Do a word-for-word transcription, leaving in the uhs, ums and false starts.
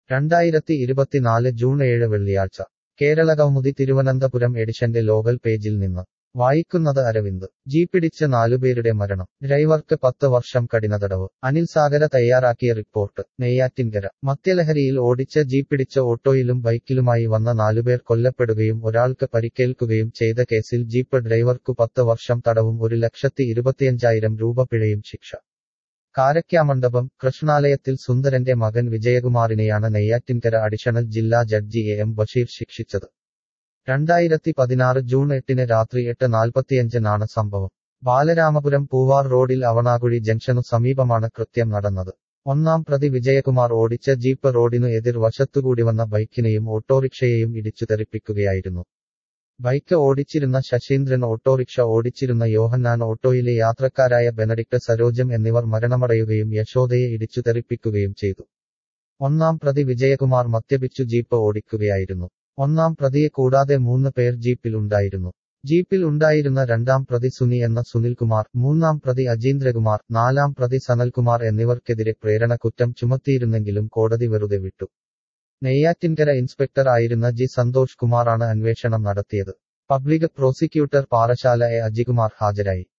രണ്ടായിരത്തി ഇരുപത്തിനാല് ജൂൺ ഏഴ് വെള്ളിയാഴ്ച കേരളകൗമുദി തിരുവനന്തപുരം എഡിഷന്റെ ലോകൽ പേജിൽ നിന്ന് വായിക്കുന്നത് അരവിന്ദ് ജീപ്പിടിച്ച് നാലുപേരുടെ മരണം ഡ്രൈവർക്ക് പത്ത് വർഷം കഠിനതടവ് അനിൽ സാഗര തയ്യാറാക്കിയ റിപ്പോർട്ട് നെയ്യാറ്റിൻകര മദ്യലഹരിയിൽ ഓടിച്ച ജീപ്പിടിച്ച ഓട്ടോയിലും ബൈക്കിലുമായി വന്ന നാലുപേർ കൊല്ലപ്പെടുകയും ഒരാൾക്ക് പരിക്കേൽക്കുകയും ചെയ്ത കേസിൽ ജീപ്പ് ഡ്രൈവർക്കു പത്ത് വർഷം തടവും ഒരു ലക്ഷത്തി ഇരുപത്തിയഞ്ചായിരം രൂപ പിഴയും ശിക്ഷ കാരക്കാമണ്ഡപം കൃഷ്ണാലയത്തിൽ സുന്ദരന്റെ മകൻ വിജയകുമാറിനെയാണ് നെയ്യാറ്റിൻകര അഡീഷണൽ ജില്ലാ ജഡ്ജി എ എം ബഷീർ ശിക്ഷിച്ചത് രണ്ടായിരത്തി പതിനാറ് ജൂൺ എട്ടിന് രാത്രി എട്ട് നാൽപ്പത്തിയഞ്ചിനാണ് സംഭവം ബാലരാമപുരം പൂവാർ റോഡിൽ അവണാകുഴി ജംഗ്ഷനു സമീപമാണ് കൃത്യം നടന്നത് ഒന്നാം പ്രതി വിജയകുമാർ ഓടിച്ച ജീപ്പ് റോഡിനു എതിർ വശത്തുകൂടി വന്ന ബൈക്കിനെയും ഓട്ടോറിക്ഷയെയും ഇടിച്ചു തെറിപ്പിക്കുകയായിരുന്നു ബൈക്ക് ഓടിച്ചിരുന്ന ശശീന്ദ്രൻ ഓട്ടോറിക്ഷ ഓടിച്ചിരുന്ന യോഹന്നാൻ ഓട്ടോയിലെ യാത്രക്കാരായ ബെനഡിക്ട് സരോജം എന്നിവർ മരണമടയുകയും യശോദയെ ഇടിച്ചു തെറിപ്പിക്കുകയും ചെയ്തു ഒന്നാം പ്രതി വിജയകുമാർ മദ്യപിച്ചു ജീപ്പ് ഓടിക്കുകയായിരുന്നു ഒന്നാം പ്രതിയെ കൂടാതെ മൂന്ന് പേർ ജീപ്പിൽ ഉണ്ടായിരുന്നു ജീപ്പിൽ ഉണ്ടായിരുന്ന രണ്ടാം പ്രതി സുനി എന്ന സുനിൽകുമാർ മൂന്നാം പ്രതി അജീന്ദ്രകുമാർ നാലാം പ്രതി സനൽകുമാർ എന്നിവർക്കെതിരെ പ്രേരണ കുറ്റം ചുമത്തിയിരുന്നെങ്കിലും കോടതി വെറുതെ വിട്ടു നെയ്യാറ്റിൻകര ഇൻസ്പെക്ടർ ആയിരുന്ന ജി സന്തോഷ് കുമാറാണ് അന്വേഷണം നടത്തിയത് public prosecutor Parassala A Ajikumar ഹാജരായി